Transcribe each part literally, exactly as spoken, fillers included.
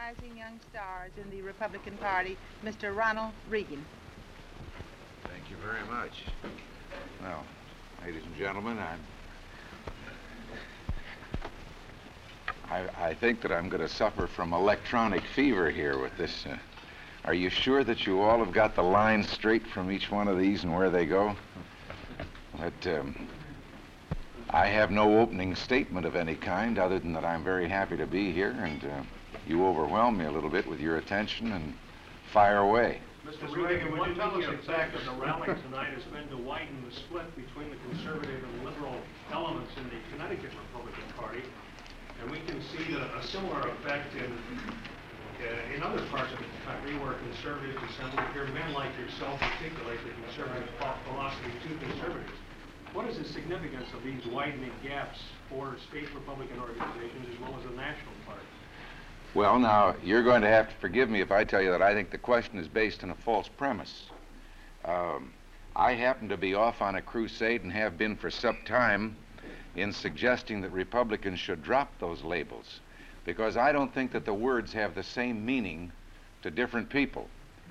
rising young stars in the Republican Party, Mister Ronald Reagan. Thank you very much. Well, ladies and gentlemen, I'm... I, I think that I'm going to suffer from electronic fever here with this. Uh, are you sure that you all have got the lines straight from each one of these and where they go? But um, I have no opening statement of any kind other than that I'm very happy to be here, and uh, you overwhelm me a little bit with your attention, and fire away. Mister Reagan, would you tell us exactly the rally tonight has been to widen the split between the conservative and liberal elements in the Connecticut Republican Party, and we can see that a similar effect in uh, in other parts of the country where conservatives assemble to hear men like yourself articulate the conservative philosophy to conservatives. What is the significance of these widening gaps for state Republican organizations as well as the national party? Well, now, you're going to have to forgive me if I tell you that I think the question is based on a false premise. Um, I happen to be off on a crusade and have been for some time in suggesting that Republicans should drop those labels, because I don't think that the words have the same meaning to different people.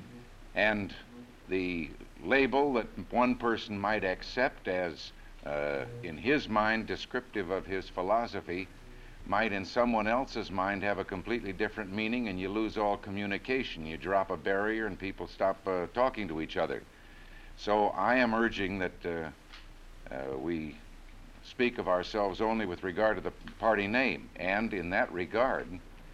And the label that one person might accept as, uh, in his mind, descriptive of his philosophy might in someone else's mind have a completely different meaning, and you lose all communication. You drop a barrier and people stop uh, talking to each other. So I am urging that uh, uh, we speak of ourselves only with regard to the party name. And in that regard,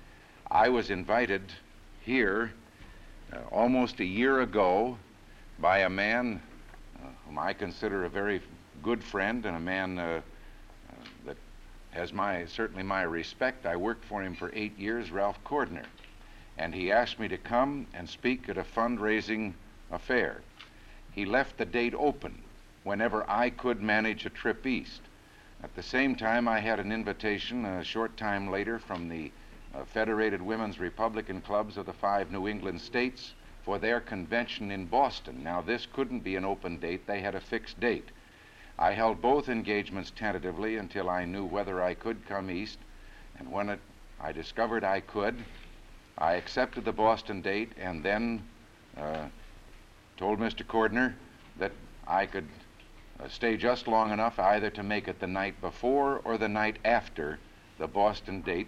I was invited here uh, almost a year ago by a man uh, whom I consider a very good friend and a man uh, uh, that has my, certainly my respect. I worked for him for eight years, Ralph Cordner, and he asked me to come and speak at a fundraising affair. He left the date open whenever I could manage a trip east. At the same time, I had an invitation a short time later from the uh, Federated Women's Republican Clubs of the five New England states for their convention in Boston. Now, this couldn't be an open date. They had a fixed date. I held both engagements tentatively until I knew whether I could come east, and when it, I discovered I could, I accepted the Boston date and then uh, told Mister Cordner that I could uh, stay just long enough either to make it the night before or the night after the Boston date,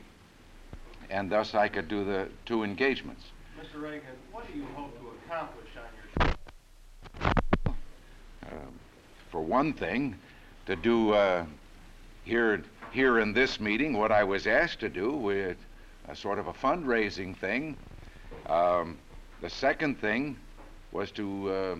and thus I could do the two engagements. Mister Reagan, what do you hope to accomplish on your Uh, for one thing, to do uh, here, here in this meeting what I was asked to do with a sort of a fundraising thing. Um, the second thing was to uh,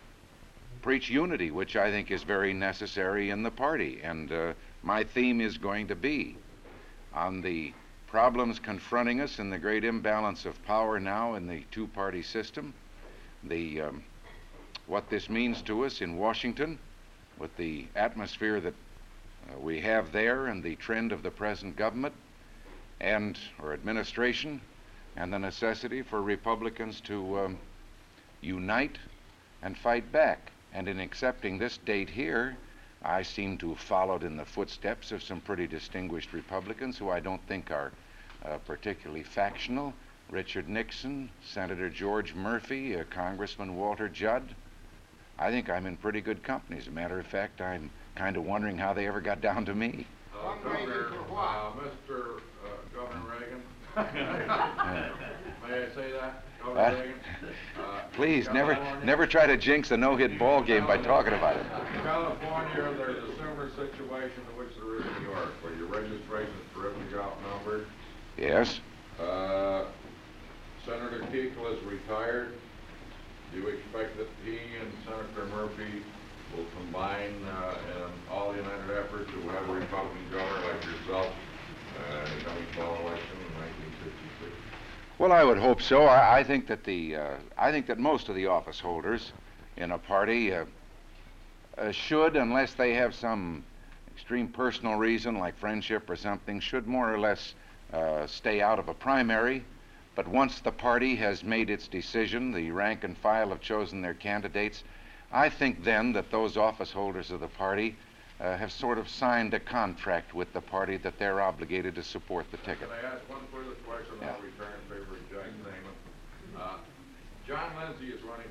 preach unity, which I think is very necessary in the party. And uh, my theme is going to be on the problems confronting us in the great imbalance of power now in the two-party system, the um, what this means to us in Washington, with the atmosphere that uh, we have there and the trend of the present government and or administration, and the necessity for Republicans to um, unite and fight back. And in accepting this date here, I seem to have followed in the footsteps of some pretty distinguished Republicans who I don't think are uh, particularly factional. Richard Nixon, Senator George Murphy, uh, Congressman Walter Judd. I think I'm in pretty good company. As a matter of fact, I'm kind of wondering how they ever got down to me. Uh, Governor, uh, Mister Uh, Governor Reagan. May I say that, Governor Uh, Reagan? Uh, Please, never, California- never try to jinx a no-hit ball game by talking about it. In California, there's a similar situation to which there is in New York, where your registration is terrifically outnumbered. Yes. Uh, Senator Kuechel is retired. Do you expect that he and Senator Murphy will combine uh, in all united effort to have a Republican governor like yourself uh, in the coming fall election in nineteen sixty-six? Well, I would hope so. I, I think that the uh, I think that most of the office holders in a party uh, uh, should, unless they have some extreme personal reason like friendship or something, should more or less uh, stay out of a primary. But once the party has made its decision, the rank and file have chosen their candidates, I think then that those office holders of the party uh, have sort of signed a contract with the party that they're obligated to support the ticket. Can I ask one further question? Yeah. I'll return in favor of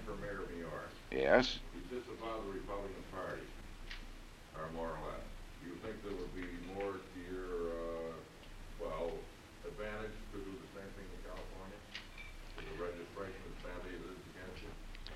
for Mayor Meillard. Yes. He sits above the Republican Party, or more or less. Do you think there would be more to your, uh, well, advantage to do the same thing in California? Is the registration as badly as it is against you?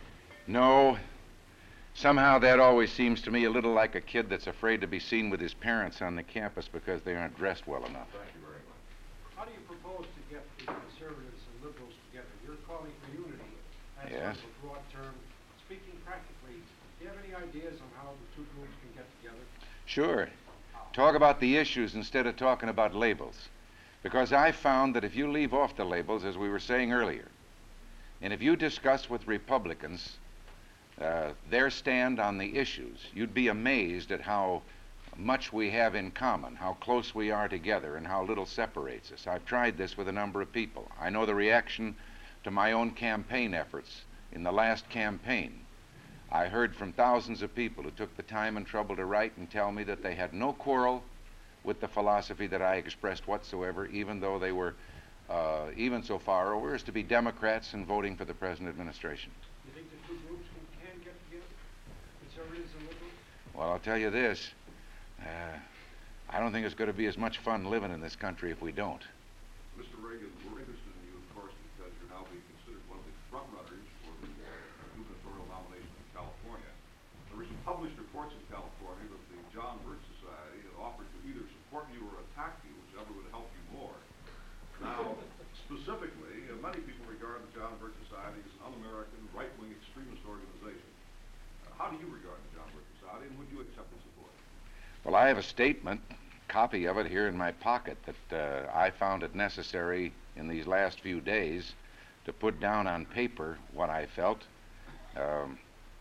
No. Somehow that always seems to me a little like a kid that's afraid to be seen with his parents on the campus because they aren't dressed well enough. Thank you very much. How do you propose to get the conservatives and liberals together? You're calling for unity. That's Yes. sort of a broad term. Speaking practically, do you have any ideas on how the two groups can get together? Sure. Talk about the issues instead of talking about labels. Because I found that if you leave off the labels, as we were saying earlier, and if you discuss with Republicans uh, their stand on the issues, you'd be amazed at how much we have in common, how close we are together, and how little separates us. I've tried this with a number of people. I know the reaction to my own campaign efforts in the last campaign. I heard from thousands of people who took the time and trouble to write and tell me that they had no quarrel with the philosophy that I expressed whatsoever, even though they were uh, even so far over as to be Democrats and voting for the present administration. You think the two groups can, can get together? Conservatives and liberals? Well, I'll tell you this. Uh, I don't think it's going to be as much fun living in this country if we don't. Mister Reagan, we're interested in you, of course, because you're now being considered one of the front-runners for the uh, gubernatorial nomination in California. There were some published reports in California that the John Birch Society had offered to either support you or attack you, whichever would help you more. Now, specifically, uh, many people regard the John Birch Society as an un-American, right-wing extremist organization. Uh, how do you regard the John Birch Society, and would you accept its support? Well, I have a statement, copy of it here in my pocket, that uh, I found it necessary in these last few days to put down on paper what I felt um,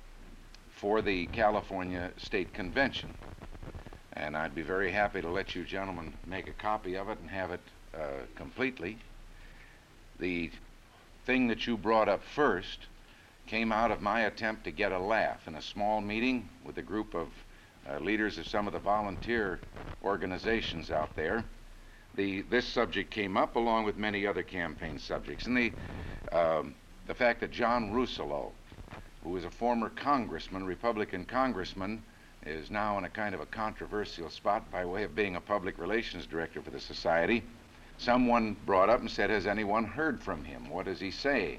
for the California State Convention. And I'd be very happy to let you gentlemen make a copy of it and have it uh, completely. The thing that you brought up first came out of my attempt to get a laugh in a small meeting with a group of uh, leaders of some of the volunteer organizations out there. The, this subject came up along with many other campaign subjects. And the, um, the fact that John Russolo, who was a former congressman, Republican congressman, is now in a kind of a controversial spot by way of being a public relations director for the society. Someone brought up and said, has anyone heard from him? What is he saying?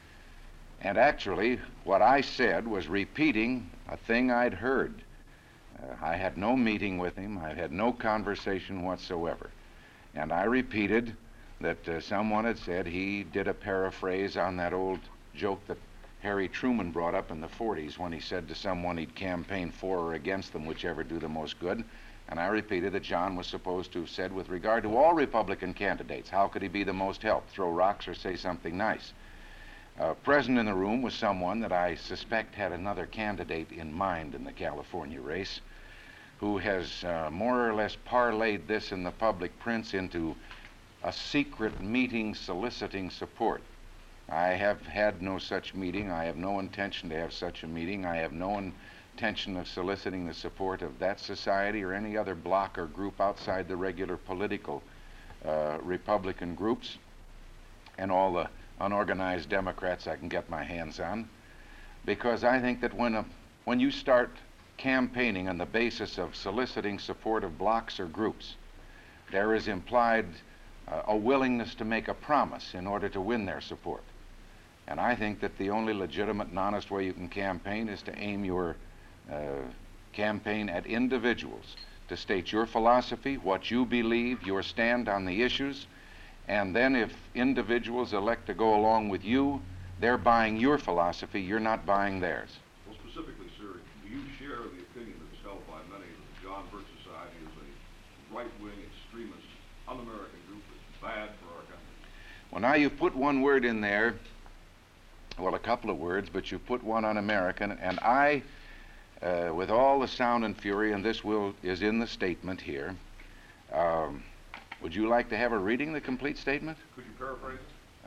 And actually, what I said was repeating a thing I'd heard. Uh, I had no meeting with him. I had no conversation whatsoever. And I repeated that uh, someone had said he did a paraphrase on that old joke that Harry Truman brought up in the forties when he said to someone he'd campaign for or against them, whichever do the most good. And I repeated that John was supposed to have said, with regard to all Republican candidates, how could he be the most help? Throw rocks or say something nice? Uh, present in the room was someone that I suspect had another candidate in mind in the California race, who has uh, more or less parlayed this in the public prints into a secret meeting soliciting support. I have had no such meeting. I have no intention to have such a meeting. I have no intention of soliciting the support of that society or any other bloc or group outside the regular political uh, Republican groups and all the unorganized Democrats I can get my hands on, because I think that when, a, when you start campaigning on the basis of soliciting support of blocs or groups, there is implied uh, a willingness to make a promise in order to win their support. And I think that the only legitimate and honest way you can campaign is to aim your uh, campaign at individuals, to state your philosophy, what you believe, your stand on the issues, and then if individuals elect to go along with you, they're buying your philosophy, you're not buying theirs. Well, specifically, sir, do you share the opinion that is held by many that the John Birch Society is a right-wing, extremist, un-American group that's bad for our country? Well, now you've put one word in there, well, a couple of words, but you put one un-American, and I, uh, with all the sound and fury, and this will is in the statement here, um, would you like to have a reading the complete statement? Could you paraphrase it?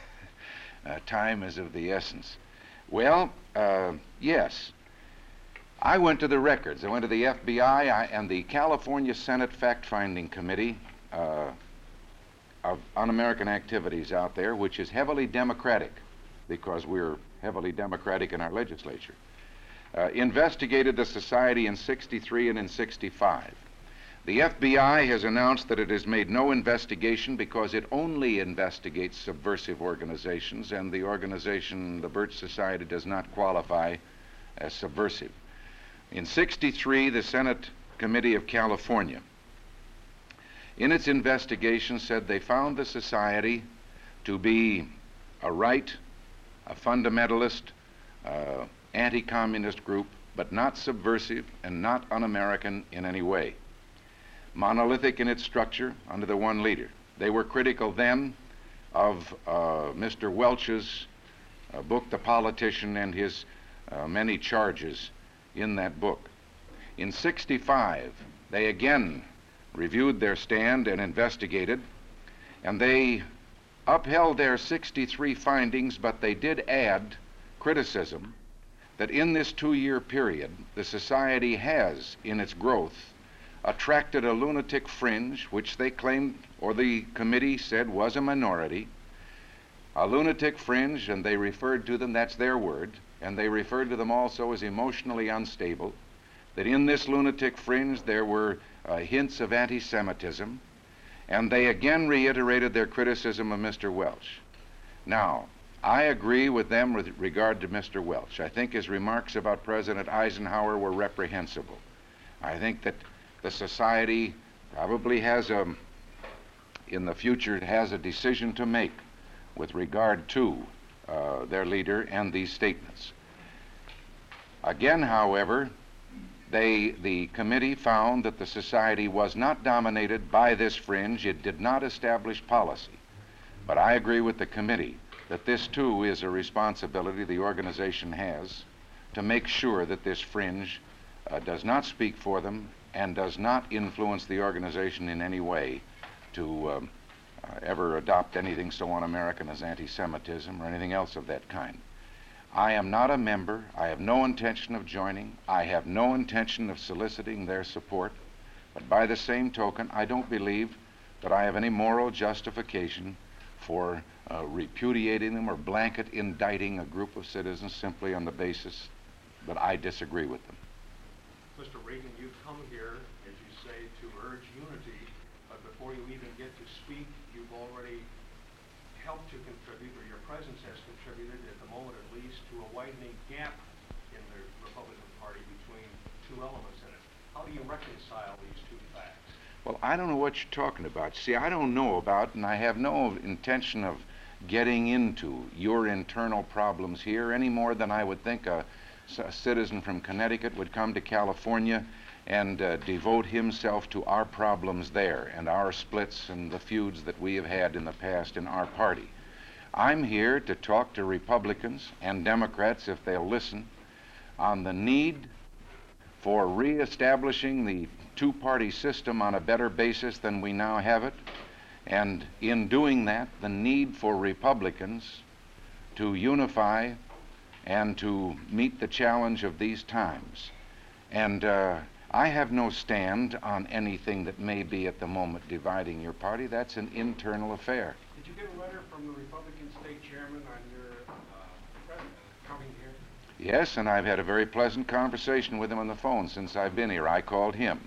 Uh, uh, time is of the essence. Well, uh, yes. I went to the records. I went to the F B I I, and the California Senate Fact-Finding Committee uh, of Un-American Activities out there, which is heavily Democratic, because we're heavily Democratic in our legislature, uh, investigated the society in sixty-three and in sixty-five. The F B I has announced that it has made no investigation because it only investigates subversive organizations, and the organization, the Birch Society, does not qualify as subversive. In sixty-three, the Senate Committee of California, in its investigation, said they found the society to be a right, a fundamentalist, uh, anti-communist group, but not subversive and not un-American in any way. Monolithic in its structure under the one leader. They were critical then of uh, Mister Welch's uh, book, The Politician, and his uh, many charges in that book. In sixty-five, they again reviewed their stand and investigated, and they upheld their sixty-three findings, but they did add criticism that in this two-year period, the society has, in its growth, attracted a lunatic fringe, which they claimed, or the committee said, was a minority. A lunatic fringe, and they referred to them, that's their word, and they referred to them also as emotionally unstable, that in this lunatic fringe there were uh, hints of anti-Semitism, and they again reiterated their criticism of Mister Welch. Now, I agree with them with regard to Mister Welch. I think his remarks about President Eisenhower were reprehensible. I think that the society probably has a, in the future, it has a decision to make with regard to uh, their leader and these statements. Again, however, they, the committee found that the society was not dominated by this fringe. It did not establish policy. But I agree with the committee that this too is a responsibility the organization has to make sure that this fringe uh, does not speak for them and does not influence the organization in any way to um, uh, ever adopt anything so un-American as anti-Semitism or anything else of that kind. I am not a member. I have no intention of joining. I have no intention of soliciting their support. But by the same token, I don't believe that I have any moral justification for uh, repudiating them or blanket indicting a group of citizens simply on the basis that I disagree with them. Mister Reagan, you come here, as you say, to urge unity, but before you even get to speak, you've already helped to contribute, or your presence has contributed, at the moment at least, to a widening gap in the Republican Party between two elements in it. How do you reconcile these two facts? Well, I don't know what you're talking about. See, I don't know about, and I have no intention of getting into your internal problems here any more than I would think a a citizen from Connecticut would come to California and uh, devote himself to our problems there and our splits and the feuds that we have had in the past in our party. I'm here to talk to Republicans and Democrats, if they'll listen, on the need for reestablishing the two-party system on a better basis than we now have it, and in doing that, the need for Republicans to unify and to meet the challenge of these times. And uh, I have no stand on anything that may be at the moment dividing your party. That's an internal affair. Did you get a letter from the Republican state chairman on your uh, president coming here? Yes, and I've had a very pleasant conversation with him on the phone since I've been here. I called him.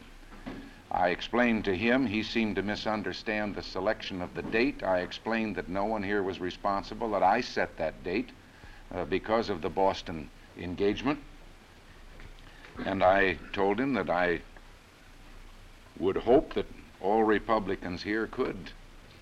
I explained to him, he seemed to misunderstand the selection of the date. I explained that no one here was responsible, that I set that date Uh, because of the Boston engagement. And I told him that I would hope that all Republicans here could,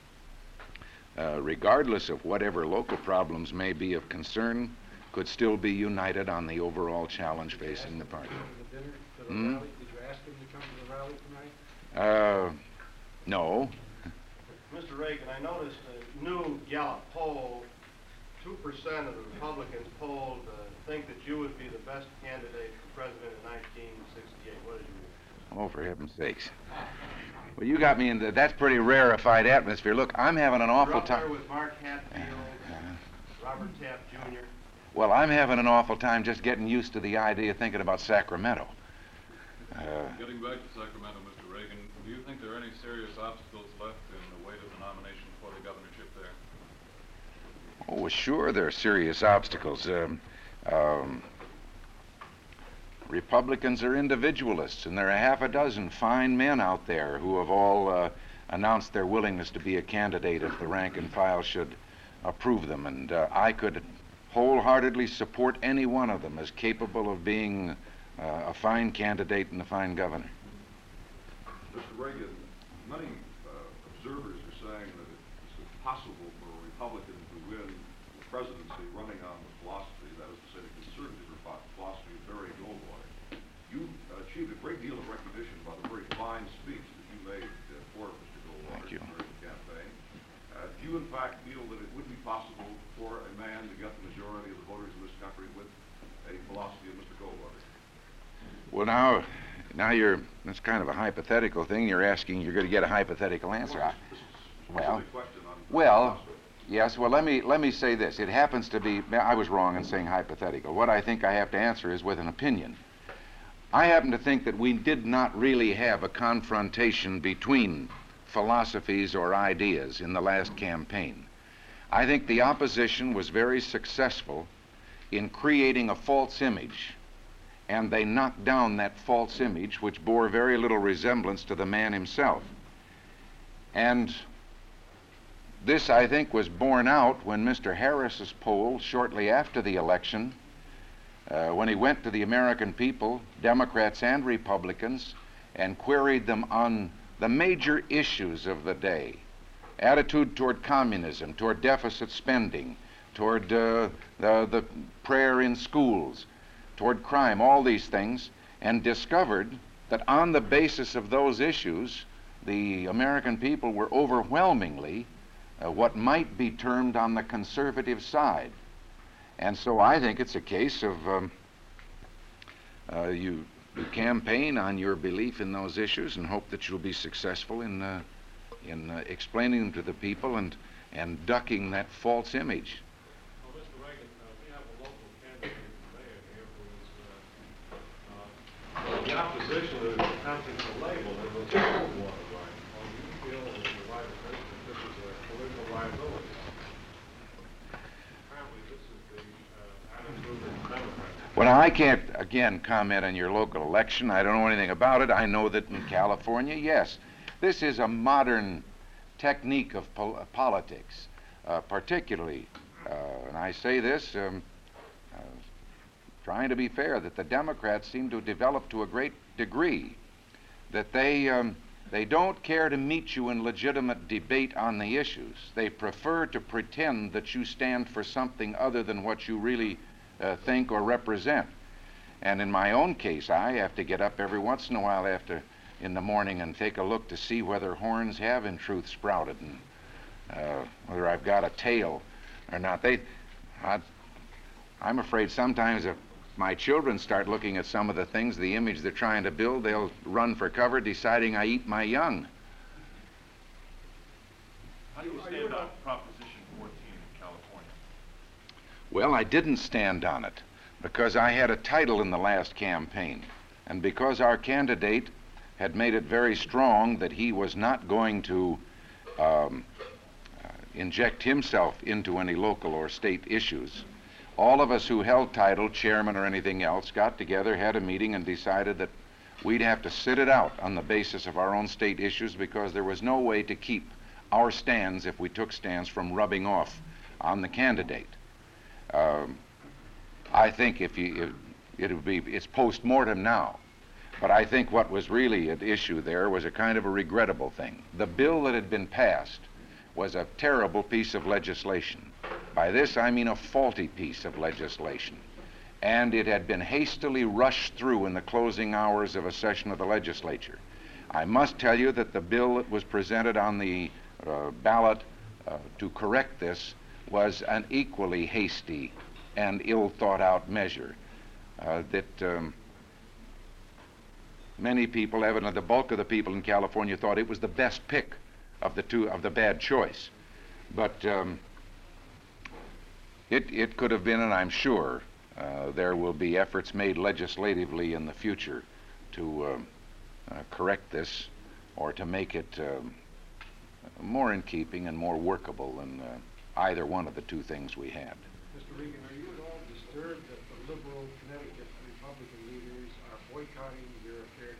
uh, regardless of whatever local problems may be of concern, could still be united on the overall challenge facing the party. Did you ask him to come to the dinner, to the Hmm? rally? Did you ask him to come to the rally tonight? Uh, no. Mister Reagan, I noticed a new Gallup poll, two percent of the Republicans polled uh, think that you would be the best candidate for president in nineteen sixty-eight. What did you mean? Oh, for heaven's sakes. Well, you got me in the, that's pretty rarefied atmosphere. Look, I'm having an awful You're up there time. with Mark Hatfield, Robert Taft Junior Well, I'm having an awful time just getting used to the idea of thinking about Sacramento. Uh, Getting back to Sacramento, Mister Reagan, do you think there are any serious obstacles left in the way to the nomination for the governorship there? oh, well, sure, there are serious obstacles. Um, um, Republicans are individualists, and there are half a dozen fine men out there who have all uh, announced their willingness to be a candidate if the rank and file should approve them. And uh, I could wholeheartedly support any one of them as capable of being uh, a fine candidate and a fine governor. Mister Reagan, many uh, observers are saying that it's impossible for a Republican to win the presidency running on the philosophy, that is to say, the conservative philosophy of Barry Goldwater. You uh, achieved a great deal of recognition by the very fine speech that you made uh, for Mister Goldwater during the campaign. Uh, do you, in fact, feel that it would be possible for a man to get the majority of the voters in this country with a philosophy of Mister Goldwater? Well, now, now you're, that's kind of a hypothetical thing. You're asking, you're going to get a hypothetical answer. I, well, well, yes, well, let me, let me say this. It happens to be, I was wrong in saying hypothetical. What I think I have to answer is with an opinion. I happen to think that we did not really have a confrontation between philosophies or ideas in the last campaign. I think the opposition was very successful in creating a false image, and they knocked down that false image, which bore very little resemblance to the man himself. And this, I think, was borne out when Mister Harris's poll, shortly after the election, uh, when he went to the American people, Democrats and Republicans, and queried them on the major issues of the day: attitude toward communism, toward deficit spending, toward uh, the, the prayer in schools, toward crime, all these things, and discovered that on the basis of those issues, the American people were overwhelmingly uh, what might be termed on the conservative side. And so I think it's a case of um, uh, you, you campaign on your belief in those issues and hope that you'll be successful in, uh, in uh, explaining them to the people and, and ducking that false image. Well, Mister Reagan, uh, we have a local candidate today here who is uh, uh, the opposition is attempting to label him as a Goldwater right. Well, do you feel that the right of this, that this is a political liability? Apparently, this is the uh, attitude of the Democrats. Well, I can't, again, comment on your local election. I don't know anything about it. I know that in California, yes, this is a modern technique of pol politics, uh, particularly, uh, and I say this um, uh, trying to be fair, that the Democrats seem to develop to a great degree, that they, um, they don't care to meet you in legitimate debate on the issues. They prefer to pretend that you stand for something other than what you really uh, think or represent. And in my own case, I have to get up every once in a while after in the morning and take a look to see whether horns have in truth sprouted and uh, whether I've got a tail or not. They, I, I'm afraid sometimes if my children start looking at some of the things, the image they're trying to build, they'll run for cover deciding I eat my young. How do you stand on Proposition fourteen in California? Well, I didn't stand on it because I had a title in the last campaign, and because our candidate had made it very strong that he was not going to um, uh, inject himself into any local or state issues. All of us who held title, chairman or anything else, got together, had a meeting, and decided that we'd have to sit it out on the basis of our own state issues because there was no way to keep our stands, if we took stands, from rubbing off on the candidate. Um, I think if you, if it would be, it's post-mortem now. But I think what was really at issue there was a kind of a regrettable thing. The bill that had been passed was a terrible piece of legislation. By this I mean a faulty piece of legislation. And it had been hastily rushed through in the closing hours of a session of the legislature. I must tell you that the bill that was presented on the uh, ballot uh, to correct this was an equally hasty and ill-thought-out measure uh, that um, many people, evidently the bulk of the people in California, thought it was the best pick of the two, of the bad choice. But um, it, it could have been, and I'm sure uh, there will be efforts made legislatively in the future to uh, uh, correct this or to make it um, more in keeping and more workable than uh, either one of the two things we had. Mister Reagan, are you at all disturbed that the liberal Connecticut Republican leaders are boycotting your affair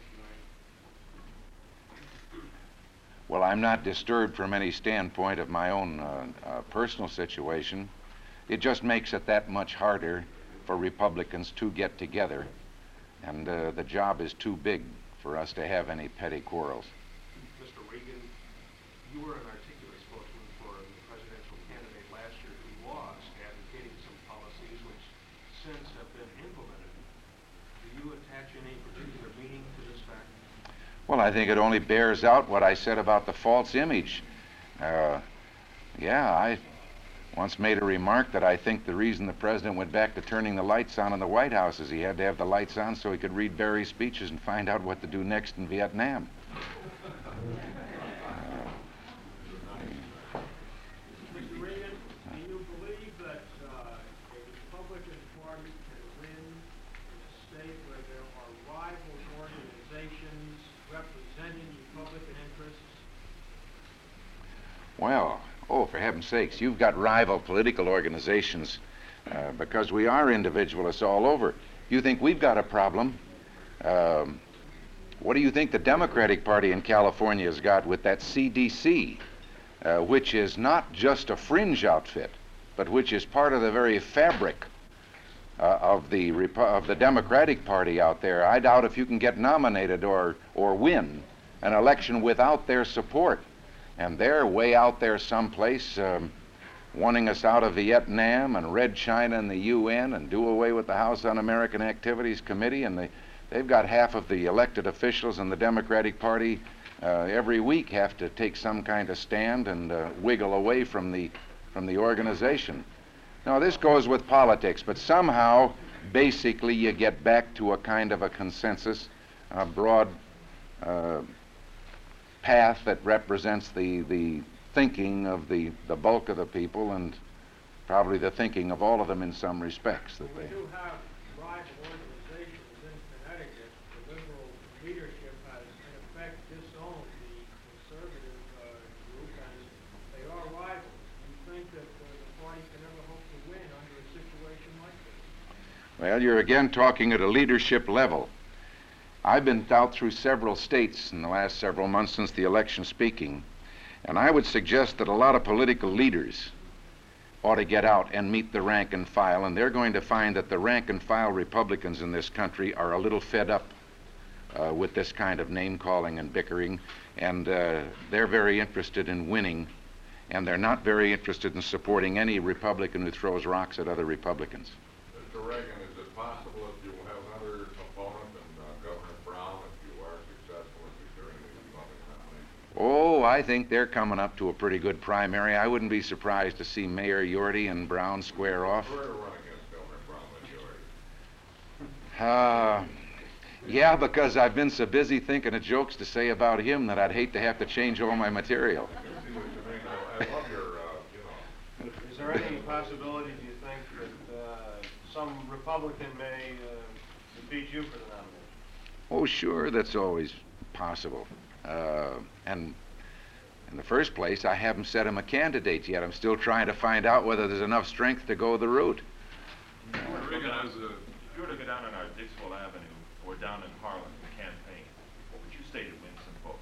tonight? Well, I'm not disturbed from any standpoint of my own uh, uh, personal situation. It just makes it that much harder for Republicans to get together, and uh, the job is too big for us to have any petty quarrels. Mister Reagan, you were an articulate spokesman for the presidential candidate last year who lost, advocating some policies which since have been implemented. Do you attach any particular meaning to this fact? Well, I think it only bears out what I said about the false image. Uh, yeah, I once made a remark that I think the reason the president went back to turning the lights on in the White House is he had to have the lights on so he could read Barry's speeches and find out what to do next in Vietnam. Mister Reagan, do you believe that uh, a Republican Party can win in a state where there are rival organizations representing Republican interests? Well, oh, for heaven's sakes, you've got rival political organizations uh, because we are individualists all over. You think we've got a problem? Um, what do you think the Democratic Party in California has got with that C D C, uh, which is not just a fringe outfit, but which is part of the very fabric uh, of the Repo- of the Democratic Party out there? I doubt if you can get nominated or or win an election without their support. And they're way out there someplace, um, wanting us out of Vietnam and Red China and the U N and do away with the House Un-American Activities Committee. And they, they've got half of the elected officials in the Democratic Party uh, every week have to take some kind of stand and uh, wiggle away from the, from the organization. Now, this goes with politics, but somehow, basically, you get back to a kind of a consensus, a broad uh, path that represents the, the thinking of the, the bulk of the people, and probably the thinking of all of them in some respects. That We they do have rival organizations in Connecticut. The liberal leadership has, in effect, disowned the conservative uh, group, and they are rivals. Do you think that uh, the party can ever hope to win under a situation like this? Well, you're again talking at a leadership level. I've been out through several states in the last several months since the election speaking, and I would suggest that a lot of political leaders ought to get out and meet the rank and file, and they're going to find that the rank and file Republicans in this country are a little fed up uh, with this kind of name-calling and bickering, and uh, they're very interested in winning, and they're not very interested in supporting any Republican who throws rocks at other Republicans. Mister Reagan, is it possible that you will have another opponent in uh, Governor Brown if you are successful in securing the Republican nomination? Oh, I think they're coming up to a pretty good primary. I wouldn't be surprised to see Mayor Yorty and Brown square off. We're to run against Governor Brown with Yorty. Uh, yeah, because I've been so busy thinking of jokes to say about him that I'd hate to have to change all my material. I see what you mean. I, I love your, uh, you know. Is there any possibility, do you think, that uh, some Republican may uh, defeat you for the nomination? Oh, sure, that's always possible. Uh, and in the first place, I haven't set him a candidate yet. I'm still trying to find out whether there's enough strength to go the route. Mister Reagan, as a, if you were to go down on our Dixwell Avenue or down in Harlem to campaign, what would you say to win some votes?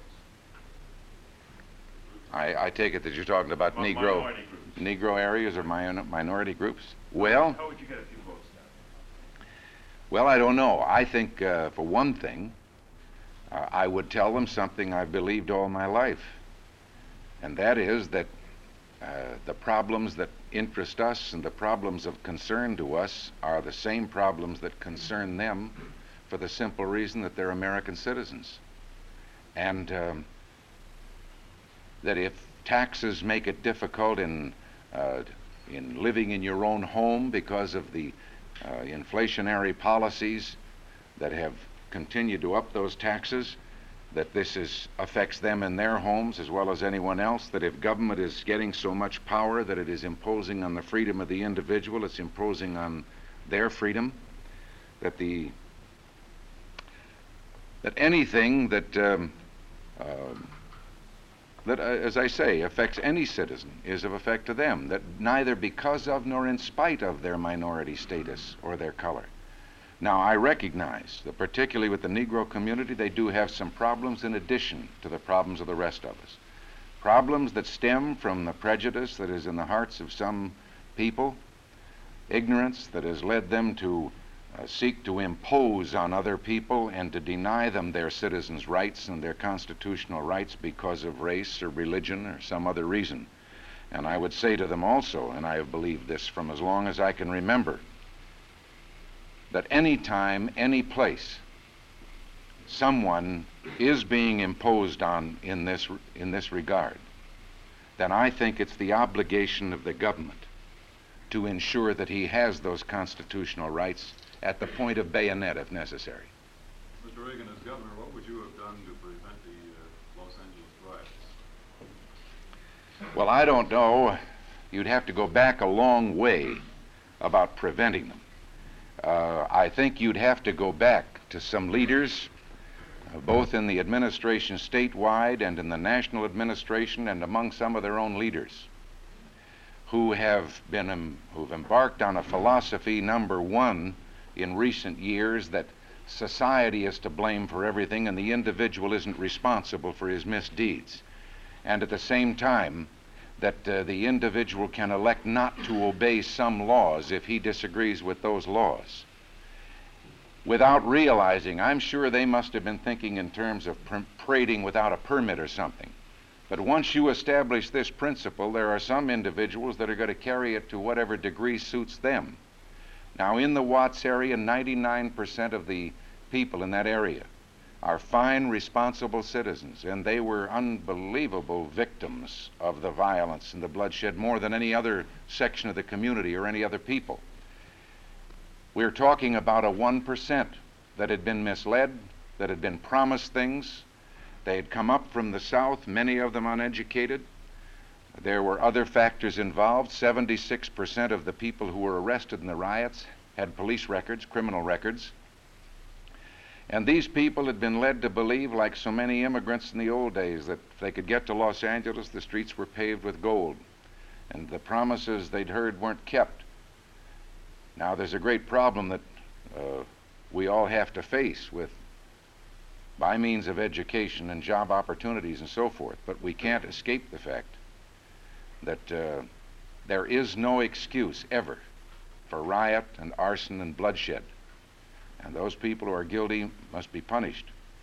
I, I take it that you're talking about Mi- Negro, minority groups. Negro areas or min- minority groups? Well, How would you get a few votes down? well, I don't know. I think, uh, for one thing, uh, I would tell them something I've believed all my life, and that is that uh, the problems that interest us and the problems of concern to us are the same problems that concern them, for the simple reason that they're American citizens. And um, that if taxes make it difficult in, uh, in living in your own home because of the uh, inflationary policies that have continued to up those taxes, that this is, affects them in their homes as well as anyone else, that if government is getting so much power that it is imposing on the freedom of the individual, it's imposing on their freedom, that the that anything that um, uh, that, uh, as I say, affects any citizen is of effect to them, that neither because of nor in spite of their minority status or their color. Now, I recognize that particularly with the Negro community, they do have some problems in addition to the problems of the rest of us. Problems that stem from the prejudice that is in the hearts of some people, ignorance that has led them to uh, seek to impose on other people and to deny them their citizens' rights and their constitutional rights because of race or religion or some other reason. And I would say to them also, and I have believed this from as long as I can remember, that any time, any place, someone is being imposed on in this, in this regard, then I think it's the obligation of the government to ensure that he has those constitutional rights at the point of bayonet if necessary. Mister Reagan, as governor, what would you have done to prevent the uh, Los Angeles riots? Well, I don't know. You'd have to go back a long way about preventing them. Uh, I think you'd have to go back to some leaders, uh, both in the administration statewide and in the national administration and among some of their own leaders, who have been um, who've embarked on a philosophy, number one, in recent years, that society is to blame for everything and the individual isn't responsible for his misdeeds. And at the same time, that uh, the individual can elect not to obey some laws if he disagrees with those laws. Without realizing, I'm sure they must have been thinking in terms of pr- parading without a permit or something. But once you establish this principle, there are some individuals that are going to carry it to whatever degree suits them. Now, in the Watts area, ninety-nine percent of the people in that area are fine, responsible citizens, and they were unbelievable victims of the violence and the bloodshed more than any other section of the community or any other people. We're talking about a one percent that had been misled, that had been promised things. They had come up from the South, many of them uneducated. There were other factors involved. seventy-six percent of the people who were arrested in the riots had police records, criminal records. And these people had been led to believe, like so many immigrants in the old days, that if they could get to Los Angeles, the streets were paved with gold. And the promises they'd heard weren't kept. Now, there's a great problem that uh, we all have to face with, by means of education and job opportunities and so forth, but we can't escape the fact that uh, there is no excuse ever for riot and arson and bloodshed. And those people who are guilty must be punished.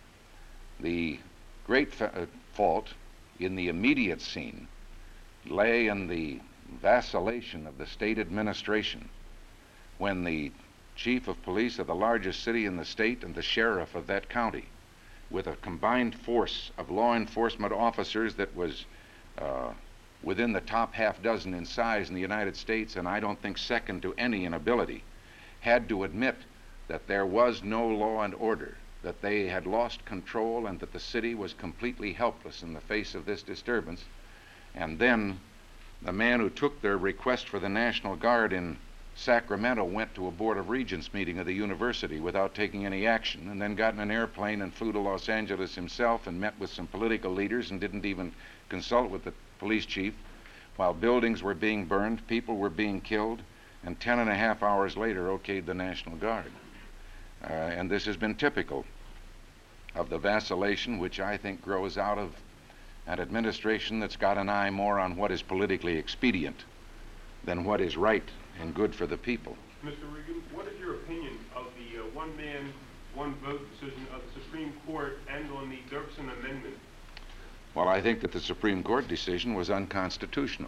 The great fa- uh, fault in the immediate scene lay in the vacillation of the state administration when the chief of police of the largest city in the state and the sheriff of that county, with a combined force of law enforcement officers that was uh, within the top half dozen in size in the United States, and I don't think second to any in ability, had to admit that there was no law and order, that they had lost control and that the city was completely helpless in the face of this disturbance. And then the man who took their request for the National Guard in Sacramento went to a Board of Regents meeting of the university without taking any action, and then got in an airplane and flew to Los Angeles himself and met with some political leaders and didn't even consult with the police chief, while buildings were being burned, people were being killed, and ten and a half hours later okayed the National Guard. Uh, and this has been typical of the vacillation which I think grows out of an administration that's got an eye more on what is politically expedient than what is right and good for the people. Mister Reagan, what is your opinion of the uh, one-man, one-vote decision of the Supreme Court and on the Dirksen Amendment? Well, I think that the Supreme Court decision was unconstitutional.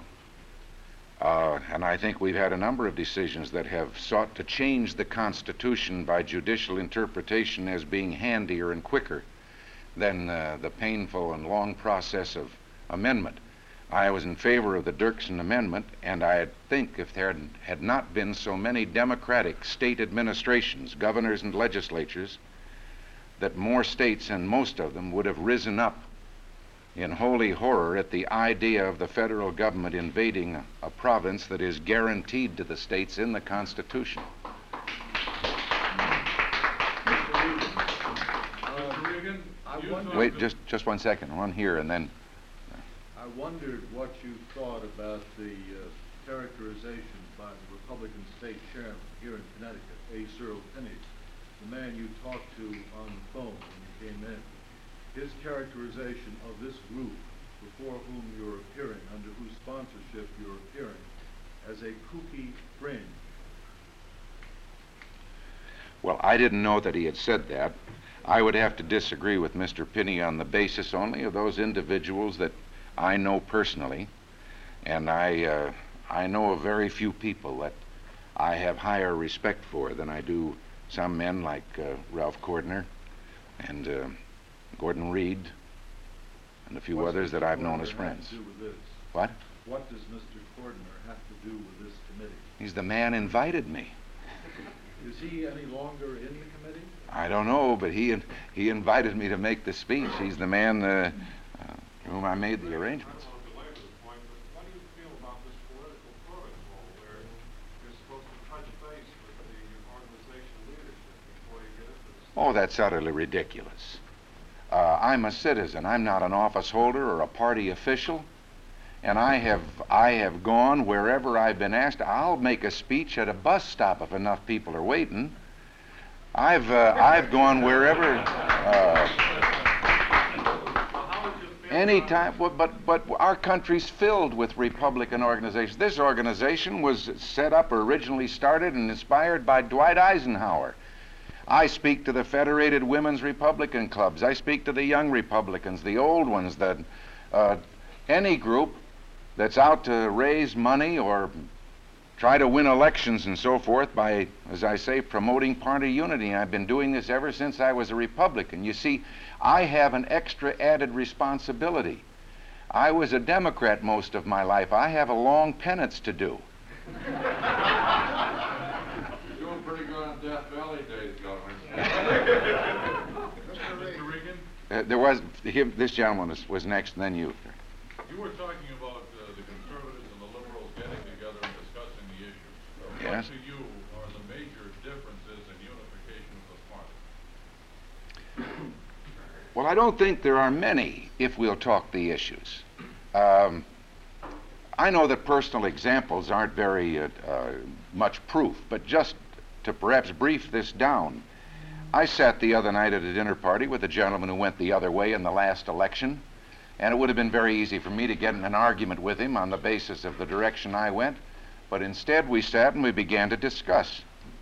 Uh, and I think we've had a number of decisions that have sought to change the Constitution by judicial interpretation as being handier and quicker than uh, the painful and long process of amendment. I was in favor of the Dirksen Amendment, and I think if there had not been so many Democratic state administrations, governors and legislatures, that more states, and most of them, would have risen up in holy horror at the idea of the federal government invading a, a province that is guaranteed to the states in the Constitution. Mister Reagan, I wonder... Wait, just, just one second, one here, and then... I wondered what you thought about the uh, characterization by the Republican state chairman here in Connecticut, A. Cyril Finney, the man you talked to on the phone when you came in. His characterization of this group before whom you're appearing, under whose sponsorship you're appearing, as a kooky fringe. Well, I didn't know that he had said that. I would have to disagree with Mister Pinney on the basis only of those individuals that I know personally, and I, uh, I know of very few people that I have higher respect for than I do some men like uh, Ralph Cordner and uh, Gordon Reed and a few What's others Mister that I've known Cordner as have friends. to do with this? What? What does Mister Cordner have to do with this committee? He's the man invited me. Is he any longer in the committee? I don't know, but he he invited me to make the speech. He's the man uh, uh, to whom I made the arrangements. I don't want to belabor the point, but what do you feel about this political protocol where you're supposed to touch base with the organization leadership before you get into this? Oh, that's utterly ridiculous. Uh, I'm a citizen. I'm not an office holder or a party official. And I have I have gone wherever I've been asked. I'll make a speech at a bus stop if enough people are waiting. I've uh, I've gone wherever. Uh, anytime, but, but but our country's filled with Republican organizations. This organization was set up or originally started and inspired by Dwight Eisenhower. I speak to the Federated Women's Republican Clubs. I speak to the young Republicans, the old ones, that uh, any group that's out to raise money or try to win elections and so forth by, as I say, promoting party unity. I've been doing this ever since I was a Republican. You see, I have an extra added responsibility. I was a Democrat most of my life. I have a long penance to do. You're doing pretty good on Death Valley days, Governor. Mister Reagan, Uh, there was, him, this gentleman was, was next, and then you. you were talking about uh, the conservatives and the liberals getting together and discussing the issues. Yes. What to you are the major differences in unification of the party? Well, I don't think there are many if we'll talk the issues. Um, I know that personal examples aren't very uh, uh, much proof, but just to perhaps brief this down, I sat the other night at a dinner party with a gentleman who went the other way in the last election, and it would have been very easy for me to get in an argument with him on the basis of the direction I went, but instead we sat and we began to discuss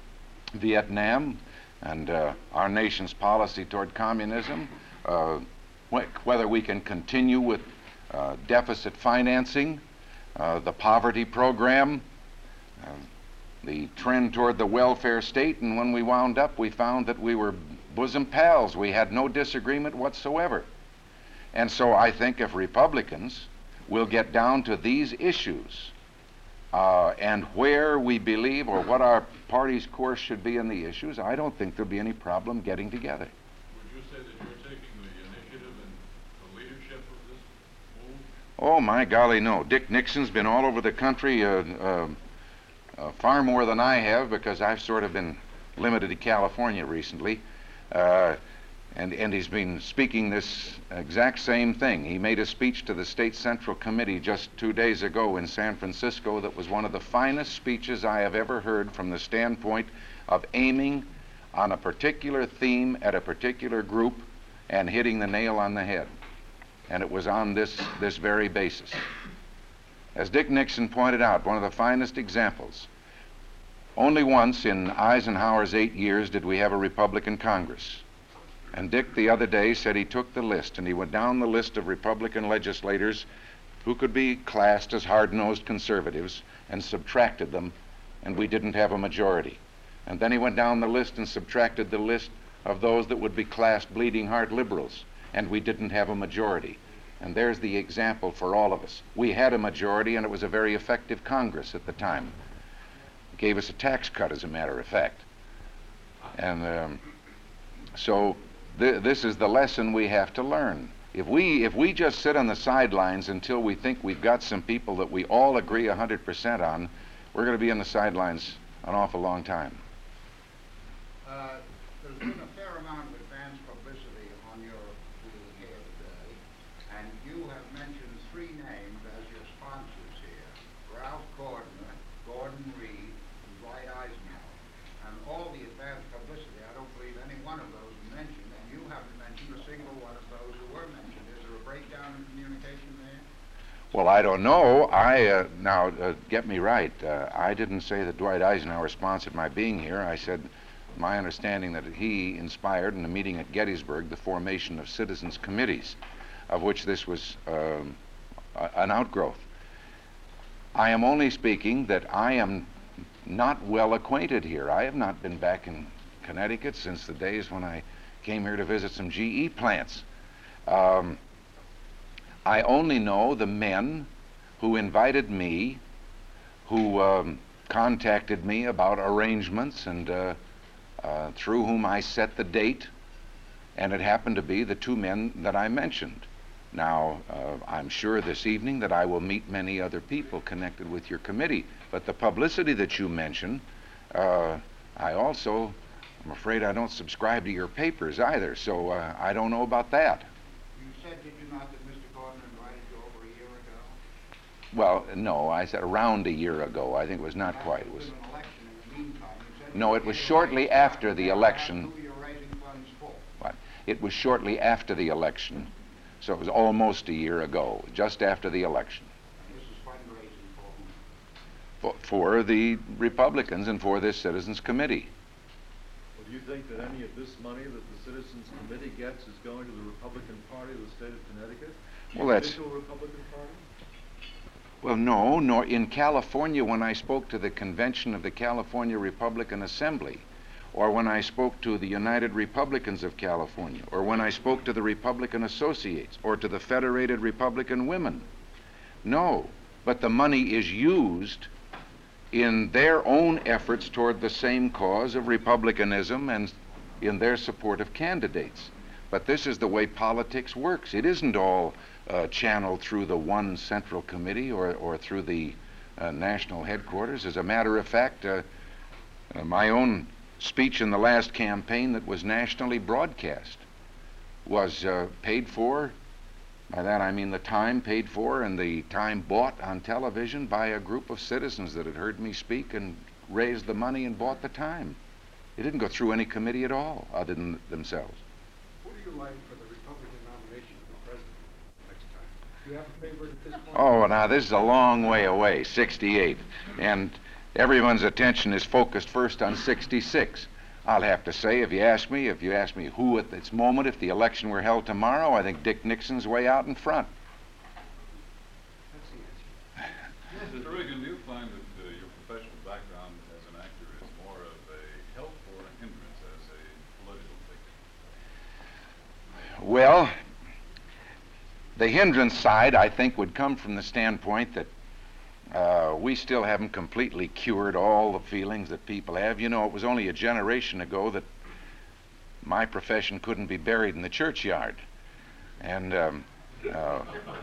Vietnam and uh, our nation's policy toward communism, uh, wh whether we can continue with uh, deficit financing, uh, the poverty program, uh, the trend toward the welfare state, and when we wound up, we found that we were bosom pals. We had no disagreement whatsoever. And so I think if Republicans will get down to these issues uh, and where we believe or what our party's course should be in the issues, I don't think there'll be any problem getting together. Would you say that you're taking the initiative and the leadership of this move? Oh, my golly, no. Dick Nixon's been all over the country uh, uh, uh, far more than I have, because I've sort of been limited to California recently. Uh, and, and he's been speaking this exact same thing. He made a speech to the State Central Committee just two days ago in San Francisco that was one of the finest speeches I have ever heard from the standpoint of aiming on a particular theme at a particular group and hitting the nail on the head. And it was on this, this very basis. As Dick Nixon pointed out, one of the finest examples. Only once in Eisenhower's eight years did we have a Republican Congress. And Dick the other day said he took the list and he went down the list of Republican legislators who could be classed as hard-nosed conservatives and subtracted them, and we didn't have a majority. And then he went down the list and subtracted the list of those that would be classed bleeding heart liberals, and we didn't have a majority. And there's the example for all of us. We had a majority, and it was a very effective Congress at the time. It gave us a tax cut, as a matter of fact. And um, so th this is the lesson we have to learn. If we, if we just sit on the sidelines until we think we've got some people that we all agree one hundred percent on, we're going to be on the sidelines an awful long time. Uh, there's been a fair amount of advance publicity on your being here today, and you have mentioned three names Well, I don't know. I, uh, now, uh, get me right. Uh, I didn't say that Dwight Eisenhower sponsored my being here. I said my understanding that he inspired in a meeting at Gettysburg the formation of citizens' committees, of which this was um, a, an outgrowth. I am only speaking that I am not well acquainted here. I have not been back in Connecticut since the days when I came here to visit some G E plants. Um, I only know the men who invited me, who um, contacted me about arrangements and uh, uh, through whom I set the date, and it happened to be the two men that I mentioned. Now, uh, I'm sure this evening that I will meet many other people connected with your committee, but the publicity that you mention, uh, I also, I'm afraid I don't subscribe to your papers either, so uh, I don't know about that. You said, did you not, that Mister Gordon invited you over a year ago? Well, no, I said around a year ago. I think it was not quite. It was. No, it was shortly after the election. Who you're raising funds for? What? It was shortly after the election, so it was almost a year ago, just after the election. This is fundraising for whom? For, for the Republicans and for this Citizens Committee. Well, do you think that any of this money that the Citizens Committee gets is going to the Republican Party of the state of Connecticut? Well, that's... The official Republican Party? Well, no, nor in California when I spoke to the convention of the California Republican Assembly, or when I spoke to the United Republicans of California, or when I spoke to the Republican Associates, or to the Federated Republican Women. No, but the money is used in their own efforts toward the same cause of republicanism and in their support of candidates. But this is the way politics works. It isn't all uh, channeled through the one central committee or, or through the uh, national headquarters. As a matter of fact, uh, uh, my own speech in the last campaign that was nationally broadcast was uh, paid for, by that I mean the time paid for and the time bought on television by a group of citizens that had heard me speak and raised the money and bought the time. It didn't go through any committee at all other than themselves. Who do you like for the Republican nomination for president next time? Do you have a favorite at this point? Oh, now this is a long way away, sixty-eight, and everyone's attention is focused first on sixty-six. I'll have to say, if you ask me, if you ask me who at this moment, if the election were held tomorrow, I think Dick Nixon's way out in front. That's the answer. Mister Reagan, do you find that uh, your professional background as an actor is more of a help or a hindrance as a political figure? Well, the hindrance side, I think, would come from the standpoint that Uh, we still haven't completely cured all the feelings that people have. You know, it was only a generation ago that my profession couldn't be buried in the churchyard. And um, uh,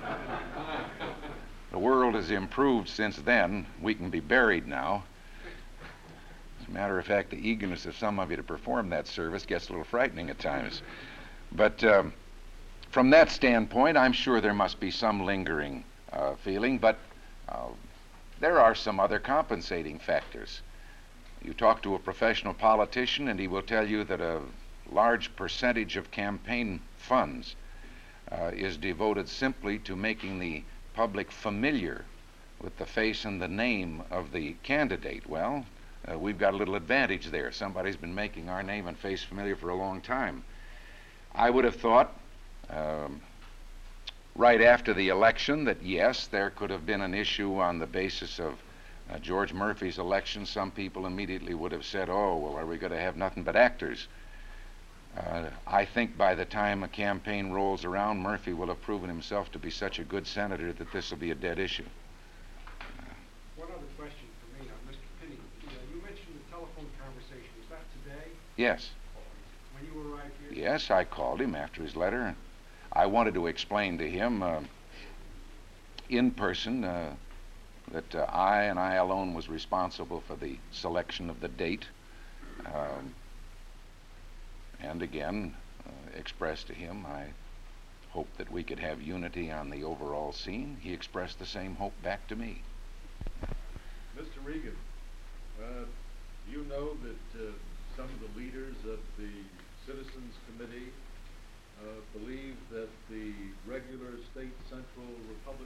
the world has improved since then. We can be buried now. As a matter of fact, the eagerness of some of you to perform that service gets a little frightening at times. But um, from that standpoint, I'm sure there must be some lingering uh, feeling, but uh, there are some other compensating factors. You talk to a professional politician and he will tell you that a large percentage of campaign funds uh, is devoted simply to making the public familiar with the face and the name of the candidate. Well, uh, we've got a little advantage there. Somebody's been making our name and face familiar for a long time. I would have thought um, right after the election that yes, there could have been an issue on the basis of uh, George Murphy's election. Some people immediately would have said, oh, well, are we going to have nothing but actors? Uh, I think by the time a campaign rolls around, Murphy will have proven himself to be such a good senator that this will be a dead issue. One other question for me now, Mister Pinney. You, know, you mentioned the telephone conversation. Was that today? Yes. When you arrived here? Yes, I called him after his letter. I wanted to explain to him uh, in person uh, that uh, I and I alone was responsible for the selection of the date. Um, and again, uh, expressed to him, I hoped that we could have unity on the overall scene. He expressed the same hope back to me. Mister Reagan, uh, you know that uh, some of the leaders of the Citizens Committee Uh, believe that the regular state central Republican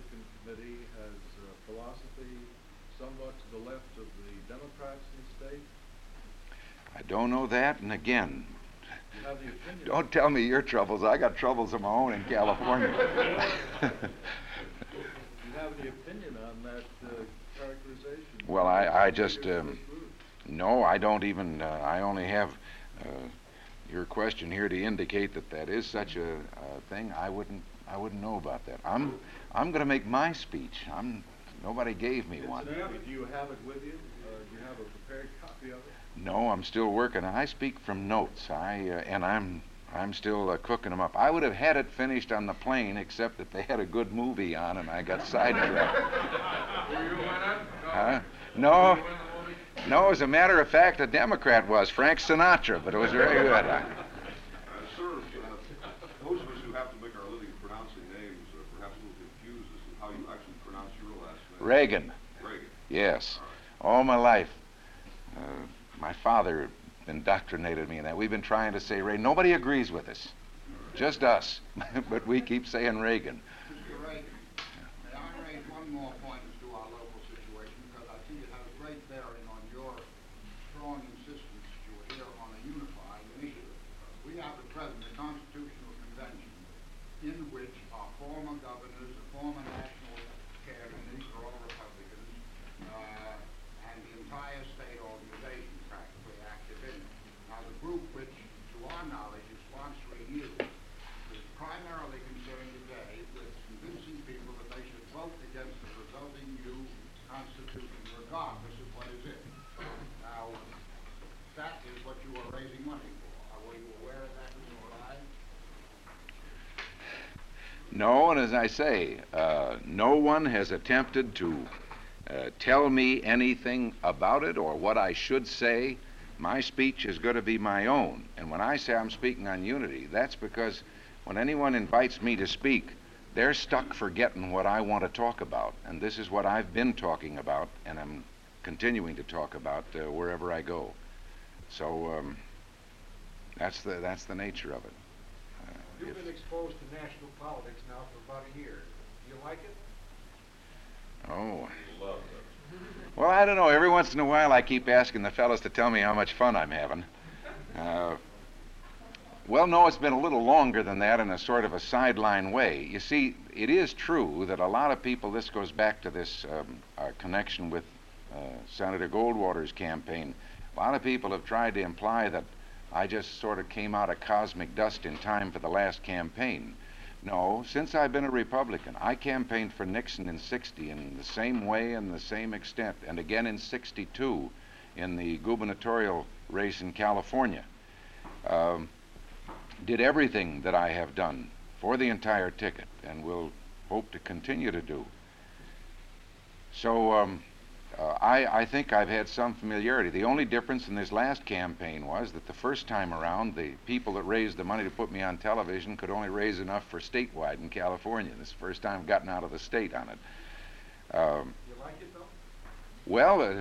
committee has a philosophy somewhat to the left of the Democrats in the state? I don't know that, and again, You have the opinion. don't tell me your troubles. I got troubles of my own in California. Do you have any opinion on that uh, characterization? Well, I, I just, um, no, I don't even, uh, I only have uh, your question here to indicate that that is such a, a thing. I wouldn't, I wouldn't know about that. I'm, I'm going to make my speech. I'm, nobody gave me one. Incidentally, do you have it with you? Uh, do you have a prepared copy of it? No, I'm still working. I speak from notes. I, uh, and I'm, I'm still uh, cooking them up. I would have had it finished on the plane, except that they had a good movie on, and I got sidetracked. Were you in it? Huh? No, no. As a matter of fact, a Democrat was Frank Sinatra, but it was very good. Uh, sir, uh, those of us who have to make our living pronouncing names are perhaps a little confused as to how you actually pronounce your last name. Reagan. Reagan. Yes, all my life. Uh, my father indoctrinated me in that. We've been trying to say Reagan. Nobody agrees with us, just us, but we keep saying Reagan. Mister Reagan, may I raise one more point as to our local situation, because I think it has great bearing on your strong insistence that you are here on a unified initiative. We have at present a constitutional convention in which our former governors, the former national chairmen, these are all Republicans, uh, and the entire state organization practically active in it. Now, the group which, to our knowledge, is sponsoring you is primarily concerned today with convincing people that they should vote against the resulting new Constitution, regardless of what is in it. Now, that is what you are raising money for. Were you aware of that, Mister O'Reilly? No, and as I say, uh, no one has attempted to uh, tell me anything about it or what I should say. My speech is going to be my own. And when I say I'm speaking on unity, that's because when anyone invites me to speak, they're stuck forgetting what I want to talk about. And this is what I've been talking about, and I'm continuing to talk about uh, wherever I go. So um, that's the that's the nature of it. Uh, You've if- been exposed to national politics now for about a year. Do you like it? oh. Love Well, I don't know. Every once in a while, I keep asking the fellas to tell me how much fun I'm having. Uh, well, no, it's been a little longer than that in a sort of a sideline way. You see, it is true that a lot of people, this goes back to this um, uh, connection with uh, Senator Goldwater's campaign. A lot of people have tried to imply that I just sort of came out of cosmic dust in time for the last campaign. No, since I've been a Republican, I campaigned for Nixon in sixty in the same way and the same extent, and again in sixty-two in the gubernatorial race in California. Um, did everything that I have done for the entire ticket and will hope to continue to do. So um, uh, I, I think I've had some familiarity. The only difference in this last campaign was that the first time around, the people that raised the money to put me on television could only raise enough for statewide in California. This is the first time I've gotten out of the state on it. Um, You like it, though? well, uh,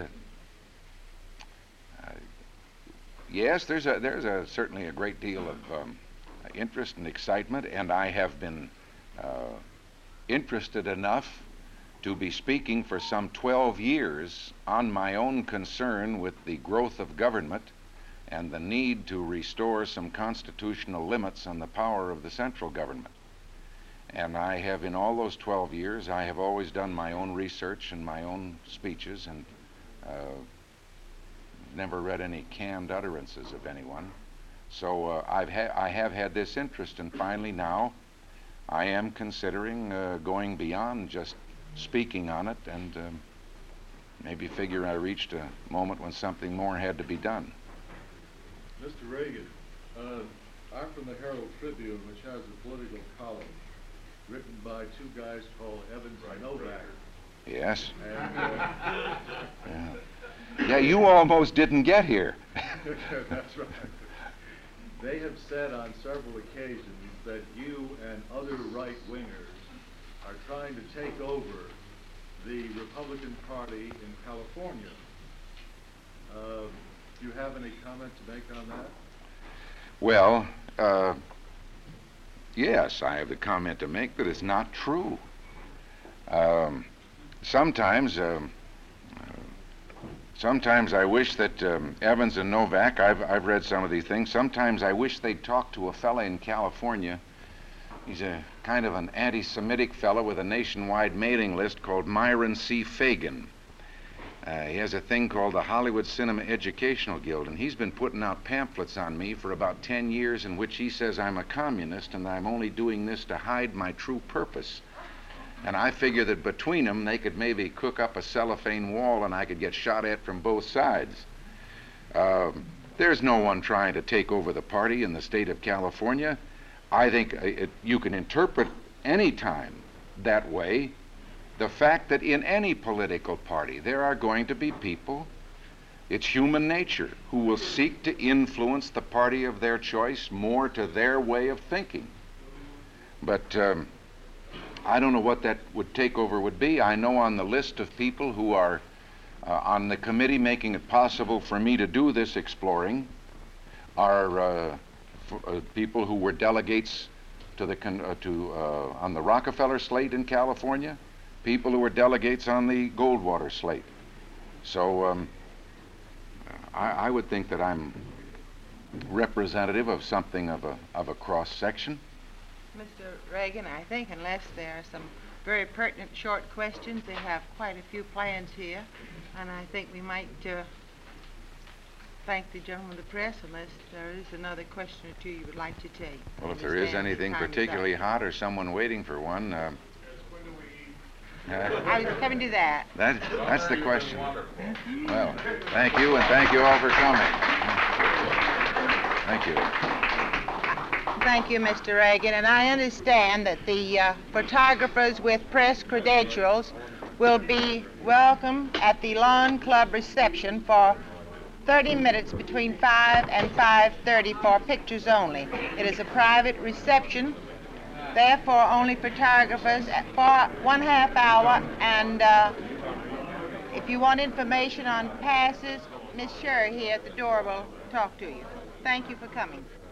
uh, yes, there's a there's a certainly a great deal of um, interest and excitement, and I have been uh, interested enough to be speaking for some twelve years on my own concern with the growth of government and the need to restore some constitutional limits on the power of the central government. And I have, in all those twelve years, I have always done my own research and my own speeches, and uh, never read any canned utterances of anyone. So uh, I've ha I have had this interest, and finally now I am considering uh, going beyond just speaking on it, and um, maybe figure I reached a moment when something more had to be done. Mister Reagan, uh, I'm from the Herald Tribune, which has a political column written by two guys called Evans and Novak. Yes? And, uh, Yeah. Yeah, you almost didn't get here. that's right. They have said on several occasions that you and other right-wingers are trying to take over the Republican Party in California. Uh, do you have any comment to make on that? Well, uh, yes, I have the comment to make that it's not true. Um, sometimes, um, uh, sometimes I wish that um, Evans and Novak, I've, I've read some of these things, sometimes I wish they'd talk to a fella in California. He's a kind of an anti-Semitic fellow with a nationwide mailing list called Myron C. Fagan. Uh, he has a thing called the Hollywood Cinema Educational Guild, and he's been putting out pamphlets on me for about ten years in which he says I'm a communist and I'm only doing this to hide my true purpose. And I figure that between them they could maybe cook up a cellophane wall and I could get shot at from both sides. Um, there's no one trying to take over the party in the state of California. I think it, you can interpret any time that way the fact that in any political party there are going to be people, it's human nature, who will seek to influence the party of their choice more to their way of thinking. But um, I don't know what that would takeover would be. I know on the list of people who are uh, on the committee making it possible for me to do this exploring are uh, f uh, people who were delegates to the con uh, to uh, on the Rockefeller slate in California, people who were delegates on the Goldwater slate. So um, I, I would think that I'm representative of something of a of a cross section. Mister Reagan, I think unless there are some very pertinent short questions, they have quite a few plans here, and I think we might uh, thank the gentleman of the press unless there is another question or two you would like to take. Well, if there is anything particularly hot or someone waiting for one, uh, uh, I was coming to that. That, that's the question. Well, thank you, and thank you all for coming. Thank you. Thank you, Mister Reagan. And I understand that the uh, photographers with press credentials will be welcome at the Lawn Club reception for thirty minutes between five and five thirty for pictures only. It is a private reception, therefore only photographers for one half hour. And uh, if you want information on passes, Miss Sherry here at the door will talk to you. Thank you for coming.